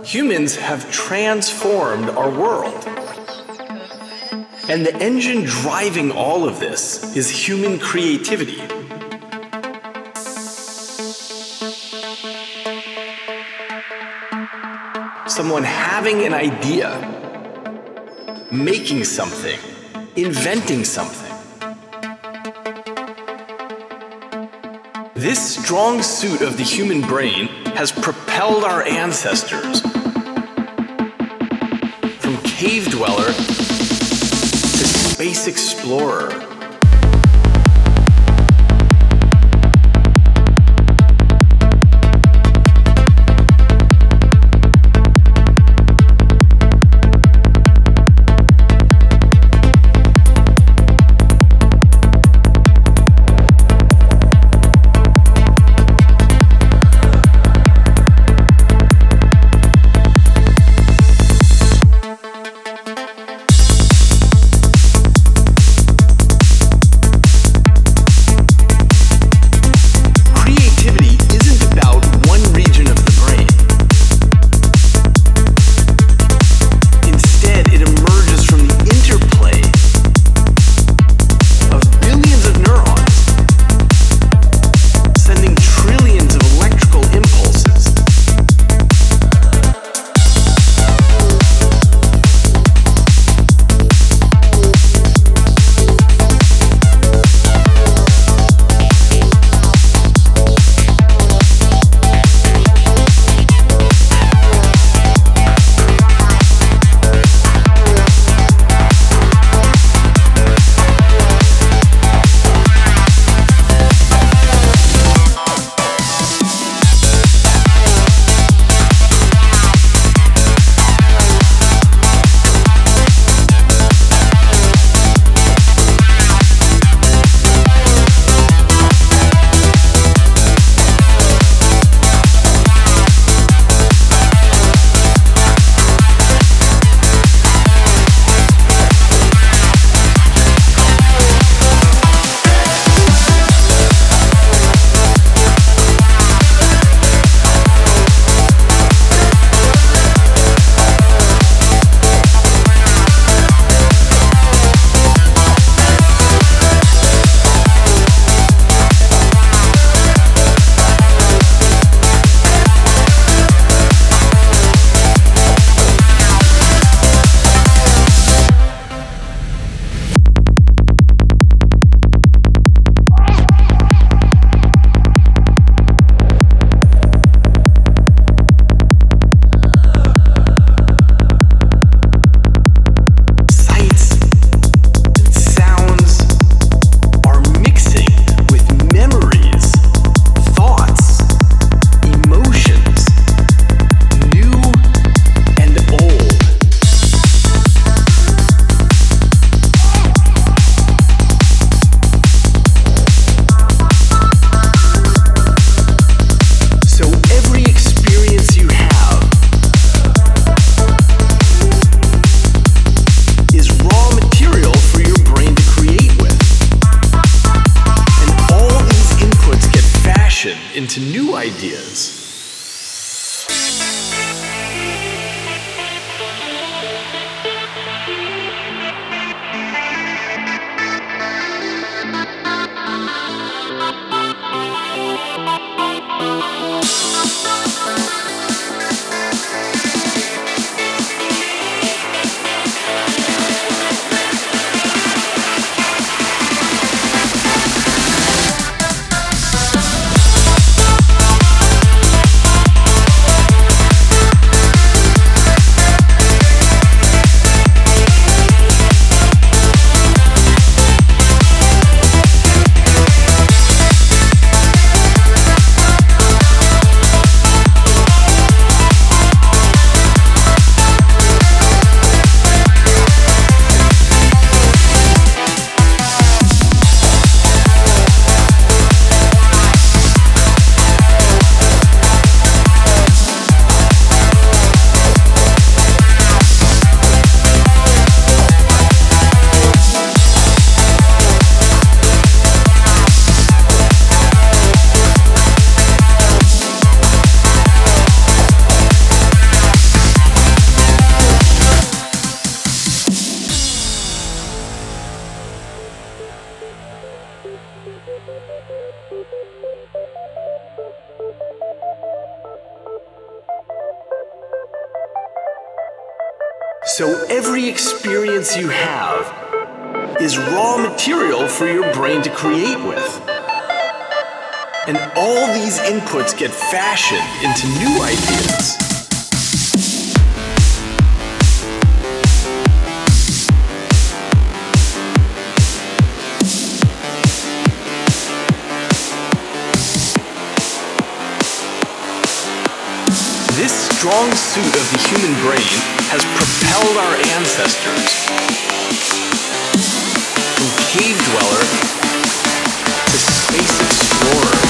Humans have transformed our world. And the engine driving all of this is human creativity. Someone having an idea, making something, inventing something. This strong suit of the human brain has propelled our ancestors from cave dweller to space explorer. Into new ideas. So every experience you have is raw material for your brain to create with. And all these inputs get fashioned into new ideas. This strong suit of the human brain has propelled our ancestors from cave dweller to space explorer.